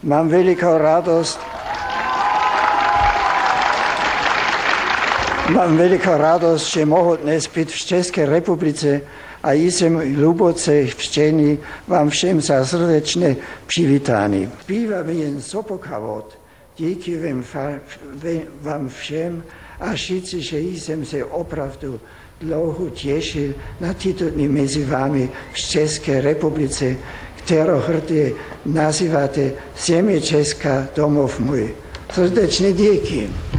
Mám veľkú radosť, že mohu dnes byť v Českej republice a jsem hluboce vštěný vám všem za srdečné přivítání. Bývám jen zopakovat, díky vám všem a říci, že jsem se opravdu dlouho těšil na tyto dny mezi vámi v České republice, kterou hrdě nazýváte Země Česká, domov můj. Srdečné díky.